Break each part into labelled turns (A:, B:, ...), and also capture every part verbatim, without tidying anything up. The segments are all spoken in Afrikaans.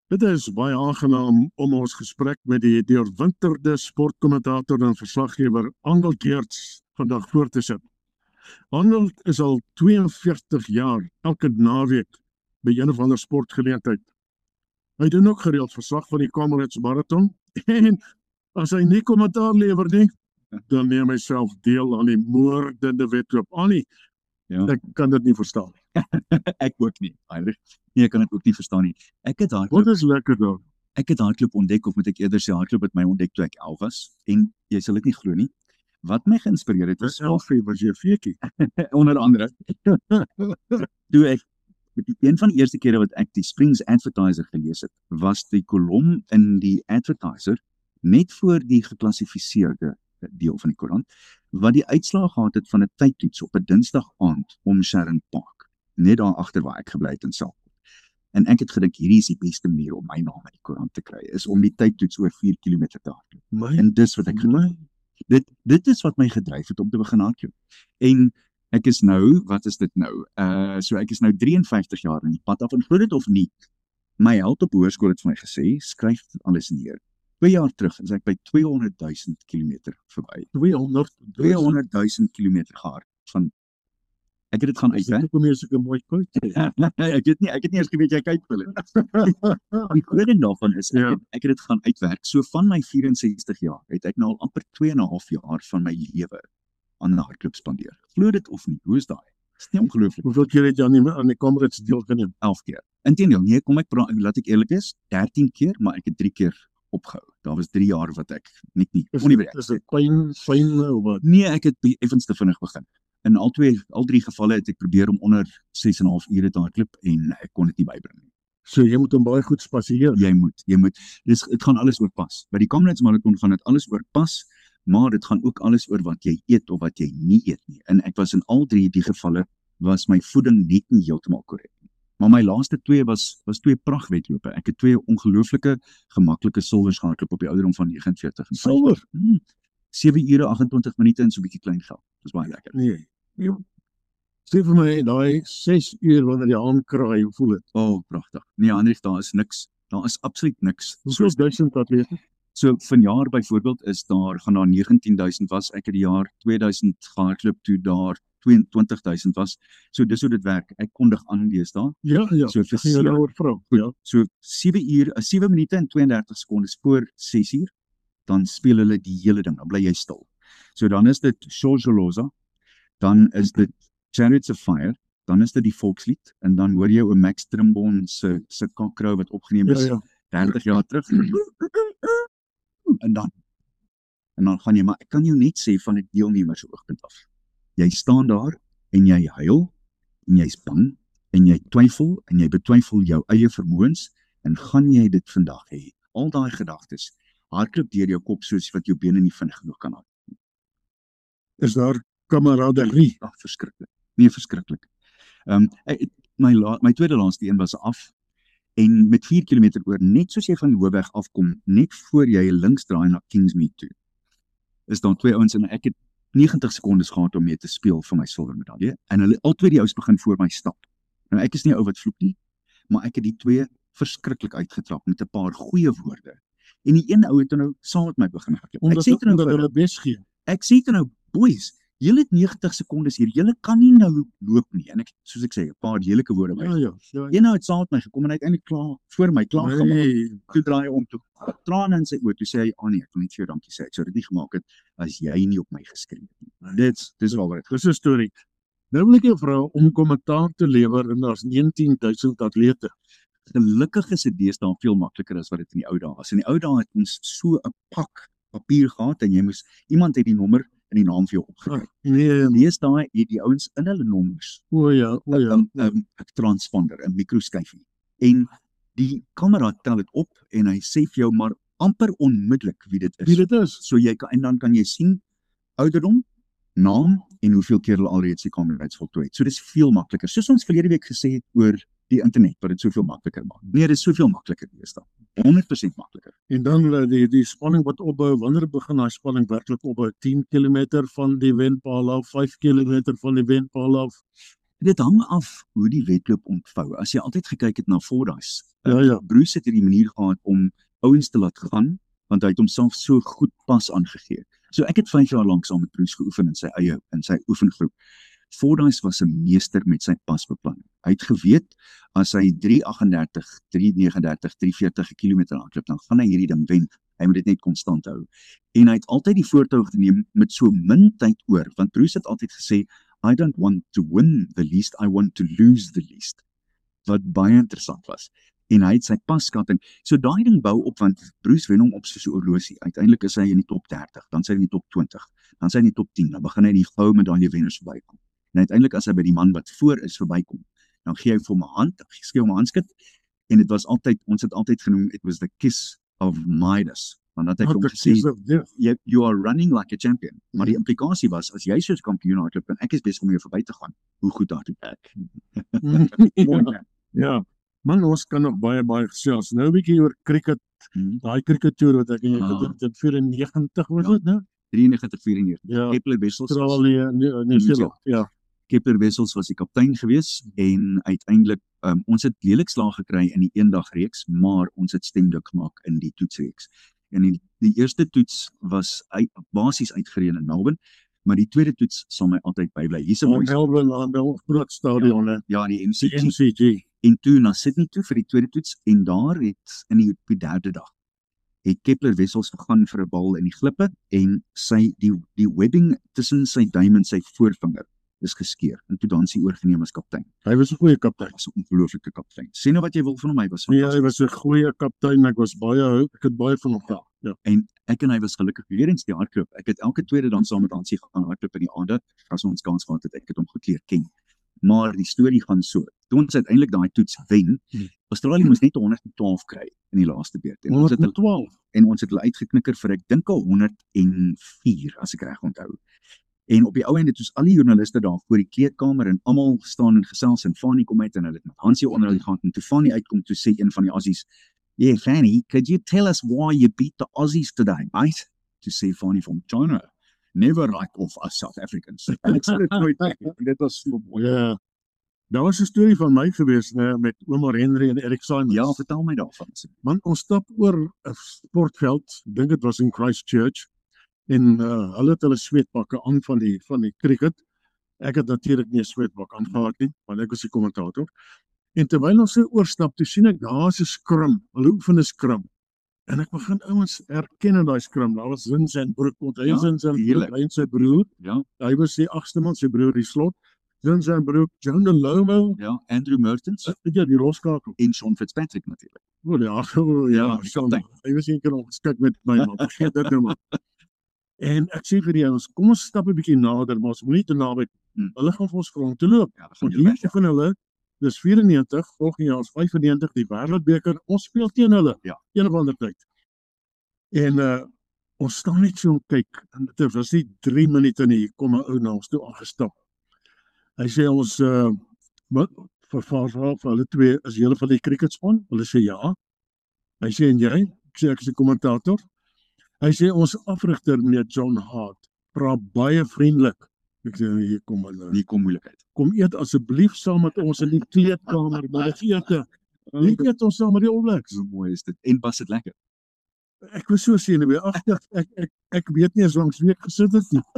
A: Dit is baie aangenaam om ons gesprek met die deurwinterde sportkommentator en verslaggewer Arnold Geerts vandag voort te sit. Arnold is al tweeënveertig jaar elke naweek by een of ander sportgeleentheid. Hy doen ook gereeld verslag van die Comrades Marathon en as hy nie kommentaar lewer nie, dan neem hy self deel aan die moordende wedloop. Annie,
B: Ja.
A: ek kan dit nie verstaan.
B: Ek ook nie, Heinrich. Nee, ek kan dit ook nie verstaan nie. Ek het
A: Wat
B: hardloop,
A: is lekker daar?
B: ek het hardloop ontdek, of moet ek eerder sê, hardloop het my ontdek toe ek elf was, en jy sal dit nie glo nie. Wat my geïnspireer het,
A: Dis
B: was
A: elfie, was jy feekie.
B: onder andere, toe ek, een van die eerste kere wat ek die Springs Advertiser gelees het, was die kolom in die Advertiser, net voor die geklassifiseerde deel van die koerant, wat die uitslag gehad het van 'n tydtoets op 'n Dinsdag aand om Sharon Park, net daar agter waar ek gebly het in Selkop. En ek het gedink, hierdie is die beste manier om my naam in die koerant te kry, is om die tydtoets oor vier kilometer te hardloop.
A: My,
B: En dis wat ek gedoen
A: my,
B: het. Dit, dit is wat my gedryf het om te begin hardloop. En ek is nou, wat is dit nou? Uh, so ek is nou drieënvyftig jaar in die pad af, en glo dit of nie, my held op hoërskool het vir my gesê, skryf dit alles neer. Twee jaar terug is ek by tweehonderdduisend kilometer verby.
A: tweehonderd,
B: tweehonderdduisend kilometer gehard van, ek het dit gaan
A: Is dit
B: uitwerk.
A: ook om jy soke mooi kuit te hê?
B: ek het nie, ek het nie eers geweet jy kyk vir hulle. Die goeie ding daarvan is, ek,
A: Ja.
B: het, ek het dit gaan uitwerk. So van my vierensestig jaar, het ek nou al amper twee en 'n half jaar van my lewe aan hardloop spandeer. Glo dit of nie, hoe is daai? Is nie ongelooflik.
A: Hoeveel keer het jy aan die, aan die Comrades deelgeneem?
B: elf keer. Inteendeel, nee, kom ek praat, laat ek eerlik is, dertien keer, maar ek het drie keer opgehou. Daar was drie jaar wat ek net nie,
A: Is
B: kon nie
A: dit,
B: bereik.
A: is dit pyn, fyn of wat?
B: Nee, ek het be- effens te vinnig begin. In al twee, al drie gevalle het ek probeer om onder ses en 'n half ure te hardloop en ek kon dit nie bybring nie.
A: So jy moet hom baie goed spasieer.
B: Jy moet, jy moet, dis, dit gaan alles oor pas. By die Comrades Marathon gaan dit alles oor pas, maar dit gaan ook alles oor wat jy eet of wat jy nie eet nie. En ek was in al drie die gevalle, was my voeding net nie heeltemal korrek nie. Maar my laaste twee was, was twee pragtwedlope. Ek het twee ongelooflike, gemaklike silwers gehardloop op die ouderdom van negenenveertig en vyftig.
A: Silwer?
B: Hmm, sewe ure, agentwintig minute en so 'n bietjie klein geld. Dis baie lekker.
A: Nee. Jy, sê vir my, daai ses uur wanneer jy aankraai, hoe voel dit?
B: O, oh, pragtig. Nee, Andries, daar is niks. Daar is absoluut niks.
A: Hoeveel duisend atlete?
B: So vanjaar byvoorbeeld is daar, gaan daar negentienduisend was, ek het die jaar tweeduisend gehardloop toe daar tweeëntwintigduisend was. So dis hoe dit werk. Ek kondig aan deesdae.
A: Ja, ja.
B: So vir
A: Ek gaan jou
B: sewe-
A: daaroor vra. Ja.
B: So sewe uur, uh, sewe minute en tweeëndertig sekondes voor ses uur, dan speel hulle die hele ding, dan bly jy stil. So dan is dit Shosholoza, dan is dit Chariots of Fire, dan is dit die volkslied, en dan hoor jy oor Max Trimbon se se kakkrou wat opgeneem
A: Ja,
B: is
A: ja.
B: dertig jaar terug. En dan en dan gaan jy, maar ek kan jou net sê van 'n deelnemer se oogpunt af. Jy staan daar en jy huil en jy's bang en jy twyfel en jy betwyfel jou eie vermoëns en gaan jy dit vandag hê? Al daai gedagtes hardloop deur jou kop soos wat jou bene nie vinnig genoeg kan hardloop.
A: Is daar kameraderie?
B: Ag, verskriklik. Nee, verskriklik. Ehm um, my la, my tweede laaste een was af en met vier kilometer oor, net soos jy van die hoofweg afkom, net voor jy links draai na Kingsmead toe, is daar twee ouens en ek het negentig sekondes gehad om mee te speel vir my silwermedalje en hulle al twee die ouens begin voor my stap. Nou ek is nie 'n ou wat vloek nie, maar ek het die twee verskriklik uitgetrap met 'n paar goeie woorde. En die een ou het nou saam met my begin hardloop. Ek
A: Omdat,
B: sê toe nou
A: omdat
B: vir
A: hulle
B: hulle,
A: bes gee.
B: ek sê toe nou, boys, julle het negentig sekondes hier, julle kan nie nou loop nie. En ek, soos ek sê, 'n paar heerlike woorde by.
A: Ja, ja. ja.
B: Een ou het saam met my gekom en hy het eintlik klaar voor my klaar gemaak.
A: Nee,
B: Toe draai hy om toe, trane in sy oë, toe sê hy, "Ag nee, ek wil net vir jou dankie sê. Ek sou dit nie gemaak het as jy nie op my geskree het nie." Dit dis waaroor dit gaan.
A: dis 'n storie. Nou wil ek jou vra om kommentaar te lewer en daar's negentienduisend atlete.
B: Gelukkig is dit deesdae veel makliker as wat dit in die ou dae was. In die ou dae het ons so 'n pak papier gehad en jy moes, iemand het die nommer en die naam vir jou opgekry.
A: Nee,
B: Deesdae het die ouens in hulle nommers
A: o ja, o ja.
B: 'n 'n transponder, 'n mikroskyfie. En die kamera tel dit op en hy sê vir jou maar amper onmiddellik wie dit is.
A: Wie dit is?
B: So jy kan, en dan kan jy sien ouderdom, naam en hoeveel keer hulle alreeds die Comrades voltooi het. So dis veel makliker. Soos ons verlede week gesê het oor die internet, wat dit soveel makliker maak. Nee, dit is soveel makliker deesdae. honderd persent makliker.
A: En dan uh, die die spanning wat opbou, wanneer begin daai spanning werklik opbou? tien kilometer van die wenpaal af, vyf kilometer van die wenpaal af.
B: Dit hang af hoe die wedloop ontvou. As jy altyd gekyk het na Fordyce,
A: Ja, ja.
B: Bruce het hierdie manier gehad om ouens te laat gaan, want hy het homself so goed pas aangegee. So ek het vyf jaar lank saam met Bruce geoefen in sy eie, in sy oefengroep. Fordyce was 'n meester met sy pasbeplanning. Hy het geweet, as hy drie agt dertig, drie nege dertig, drie veertig kilometer hardloop, dan gaan hy hierdie ding wen. Hy moet dit net konstant hou. En hy het altyd die voortou geneem met so min tyd oor, want Bruce het altyd gesê, I don't want to win the least, I want to lose the least. Wat baie interessant was. En hy het sy paskatting, so daai ding bou op, want Bruce wen hom op soos 'n horlosie. Uiteindelik is hy in die top dertig, dan is hy in die top twintig, dan is hy in die top tien, dan begin hy die goue medalje wenners verbykom. En uiteindelik as hy by die man wat voor is verbykom, dan gee hy vir hom 'n hand, dan gee hy hom 'n handskud, en dit was altyd, ons het altyd genoem, it was the kiss of Midas. Want dat hy
A: Oh,
B: hom
A: the
B: gesê,
A: kiss of death.
B: you, you are running like a champion. Maar die implikasie was, as jy soos kampioen hardloop en ek is besig om jou verby te gaan, hoe goed hardloop ek?
A: ja. ja, man, ons kan nog baie, baie gesels. Nou 'n bietjie oor cricket,
B: Hmm.
A: daai crickettoer wat ek in jou
B: Ah.
A: gedoen het, in vyfennegentig was
B: Ja.
A: dit, né?
B: drieënnegentig vierennegentig.
A: Ja,
B: Kepler Wessels was,
A: Australië, New New Zealand, ja.
B: Kepler Wessels was die kaptein gewees en uiteindelik, um, ons het lelik slaag gekry in die eendagreeks, maar ons het stemdik gemaak in die toetsreeks. En die, die eerste toets was uit, basies uitgereën in Melbourne, maar die tweede toets sal my altyd bybly. Hier's 'n
A: In
B: mooi,
A: Melbourne, aan die groot stadion, hè.
B: ja, die M C
A: Die
B: G.
A: M C G.
B: En toe na Sydney toe vir die tweede toets, en daar het in die, op die derde dag het Kepler Wessels gegaan vir 'n bal in die glippe, en sy die die webbing tussen sy duim en sy voorvinger is geskeur, en toe dan sy oorgeneem as kaptein.
A: Hy was 'n goeie kaptein.
B: Hy was 'n ongelooflike kaptein. Sê nou wat jy wil van hom, hy was
A: Nee,
B: fantasties.
A: hy was 'n goeie kaptein, ek was baie, ek het baie van hom gehou. Ja.
B: En ek en hy was gelukkig weer eens die hardloop. Ek het elke tweede dan saam met Hansie gegaan hardloop in die aande, as ons kans gehad het, ek het hom goed leer ken. Maar die storie gaan so. Toe ons uiteindelik daai toets wen,
A: Hmm.
B: Australië moes net honderd en twaalf kry in die laaste beurt. En ons het hulle,
A: honderdtwaalf.
B: en ons het hulle uitgeknikker vir, ek dink al honderd en vier, as ek reg onthou. En op die ou einde, toes al die joernaliste daar voor die kleedkamer en almal staan en gesels, en Fanny kom uit en hulle het met Hansie onderhoud gehad, en toe Fanny uitkom, toe sê een van die Aussies, "Yeah, Fanny, could you tell us why you beat the Aussies today, mate?" Toe sê Fanny van China, "Never like off us South Africans." En ek sê dit nooit, en dit was so mooi.
A: Ja. Daar was 'n storie van my gewees, né, met Omar Henry en Eric Simons.
B: Ja, vertel my daarvan.
A: Man, ons stap oor 'n sportveld, ek dink dit was in Christchurch, en uh, hulle het hulle sweetpakke aan van die van die cricket. Ek het natuurlik nie 'n sweetpak aangehad nie, want ek was die kommentator. En terwyl ons so oorstap, toe sien ek daar's 'n scrum, hulle oefen 'n scrum. En ek begin ouens erken daai scrum. Daar was Zins en Broek, want hy
B: Ja,
A: is in sy
B: heerlik.
A: broek, hy en sy broer.
B: Ja,
A: Hy was die agste man, sy broer die slot. Zins en Broek, John de Lomo,
B: ja, Andrew Mertens
A: ja, die loskakel.
B: en Sean Fitzpatrick natuurlik.
A: O ja, o, ja,
B: Ja, die kaptein.
A: hy was een keer ongeskik met my, maar vergeet dit nou maar. En ek sê vir die ouens, kom ons stap 'n bietjie nader, maar ons moet nie te naby.
B: Hmm.
A: Hulle gaan vir ons vra om te loop.
B: Ja, dan gaan
A: Want
B: jy
A: hier
B: weg, ja.
A: van hulle, dis vyfennegentig, volgende jaar is vyfennegentig die wêreldbeker. Ons speel teen hulle.
B: Ja.
A: Een of ander tyd. En uh ons staan net so en kyk. En dit was nie drie minute nie, kom 'n ou na ons toe aangestap. Hy sê ons uh wat vir vir vir hulle twee is julle van die cricketspan? Hulle sê ja. Hy sê en jy? Ek sê ek is 'n kommentator. Hy sê ons afrigter meneer John Hart praat baie vriendelik. Ek sê hier kom hulle.
B: Nie kom moeilikheid.
A: Kom eet asseblief saam met ons in die kleedkamer by die ete. Nie eet ons saam met die All Blacks.
B: So mooi is dit. En was dit lekker?
A: Ek was so senuweeagtig. Ek ek ek weet nie eens langs wie ek gesit het nie.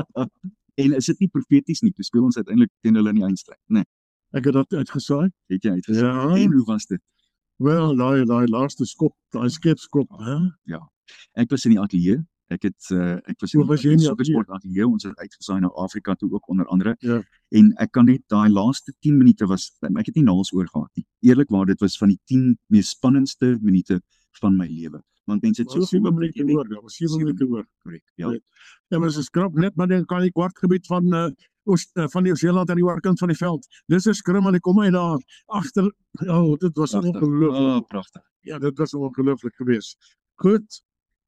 B: En is dit nie profeties nie? Toe speel ons uiteindelik teen hulle in die eindstryd. Nee,
A: Ek het dit uitgesaai.
B: het jy uitgesê.
A: Ja.
B: En hoe was dit?
A: Wel, daai daai laaste skop, daai skepskop, hè?
B: Ek was in die ateljee. Ek het uh, ek was in
A: O, was jy in die
B: Supersport ateljee. Ons het uitgesaai na Afrika toe ook onder andere.
A: Ja.
B: En ek kan net daai laaste tien minute was ek het nie naals oor gehad nie. Eerlikwaar, dit was van die tien mees spannendste minute van my lewe. Want mense het
A: So
B: so
A: sewe minute oor, ja, was sewe
B: Sewe
A: minute oor.
B: korrek. Ja.
A: Ja, maar se skrap net maar dan kan die kwartgebied van uh, Oos uh, van die Nieu-Seeland aan die oorkant van die veld. Dis 'n skrum en hy kom hy daar agter. Ja, oh, dit was
B: Pragtig.
A: ongelooflik.
B: Oh, pragtig.
A: Ja, dit was ongelooflik geweest. Goed.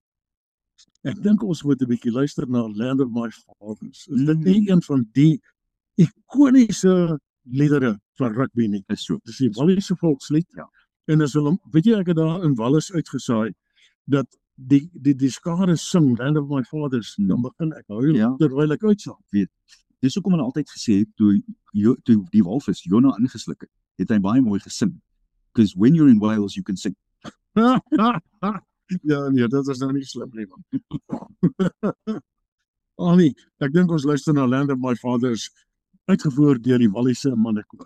A: Ek dink ons moet 'n bietjie luister na Land of My Fathers. Is dit nie een van die ikoniese liedere van rugby nie?
B: Is so.
A: Dis die Walliese volkslied.
B: Ja.
A: En as hulle, weet jy, ek het daar in Wallis uitgesaai dat die die die skare sing Land of My Fathers,
B: Hmm.
A: dan begin ek huil
B: Ja.
A: terwyl ek uitsaai.
B: Dis hoekom hulle altyd gesê het, toe, Jo- toe die walvis Jona ingesluk het, het hy baie mooi gesing. Because when you're in Wales, you can sing.
A: Ja, nee, dit is nou nie slim nie, man. Annie, ek dink ons luister na Land of My Fathers, uitgevoer deur die Walliese mannekoor.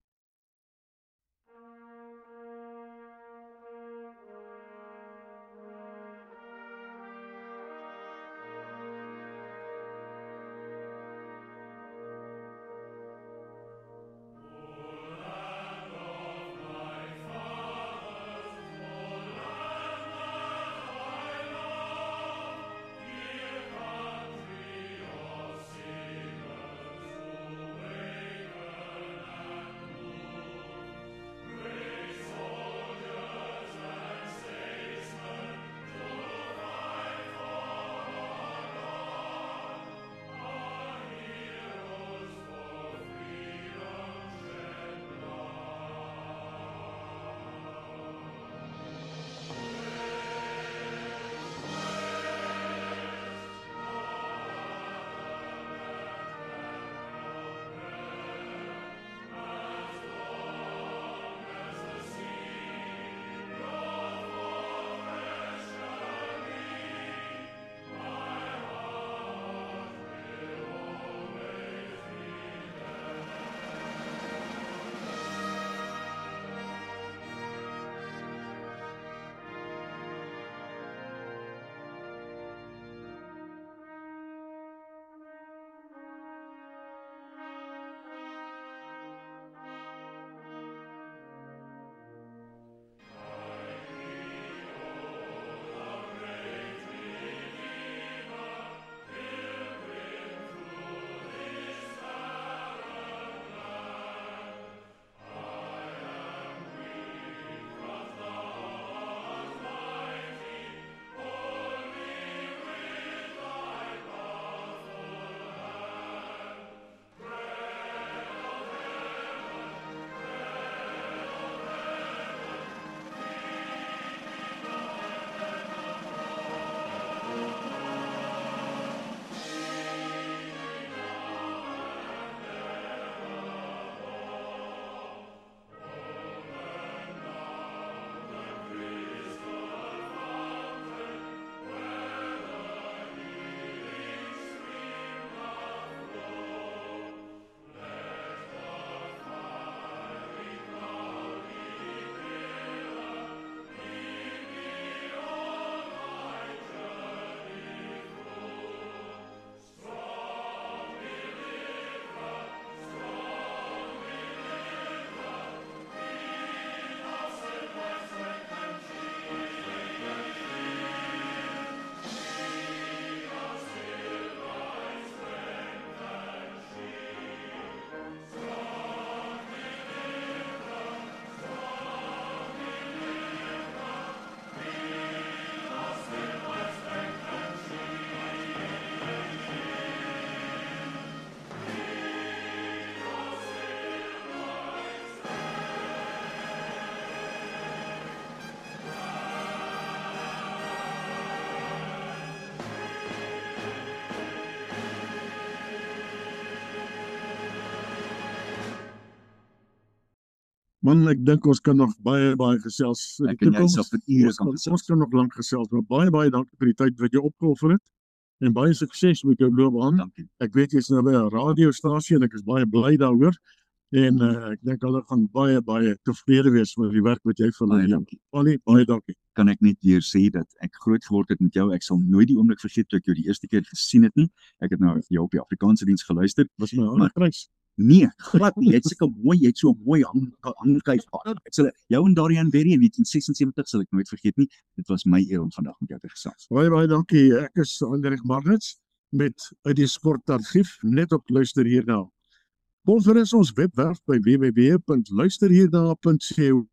A: Man, ek dink ons kan nog baie, baie gesels. in die
B: Ek en jy
A: toekoms.
B: sal vir ure
A: Ons
B: kan
A: kan,
B: gesels.
A: ons kan nog lank gesels, maar baie, baie dankie vir die tyd wat jy opgeoffer het. En baie sukses met jou loopbaan.
B: Dankie.
A: Ek weet jy's nou by 'n radiostasie en ek is baie bly daaroor. En uh, ek dink hulle gaan baie, baie tevrede wees met die werk wat jy vir hulle
B: Baie
A: doen.
B: dankie.
A: Annie, baie dankie.
B: Kan ek net weer sê dat ek groot geword het met jou. Ek sal nooit die oomblik vergeet toe ek jou die eerste keer gesien het nie. Ek het nou vir jou op die Afrikaanse diens geluister.
A: Was my
B: Maar-
A: harde kruis.
B: Nee, glad nie. Jy het sulke mooi, jy het so 'n mooi hang hangkyk gehad. Ek sal jou en Darian Berry in negentien sesensewentig sal ek nooit vergeet nie. Dit was my eer om vandag met jou te gesels.
A: Baie, baie dankie. Ek is Hendrik Marnitz met uit die sportargief, net op luister hierna. Volg gerus ons webwerf by w w w punt luisterhierna punt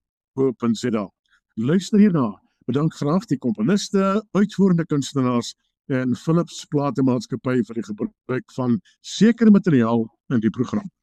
A: co punt z a. Luister hierna. Bedank graag die komponiste, uitvoerende kunstenaars en Philips Platemaatskappy vir die gebruik van sekere materiaal in die program.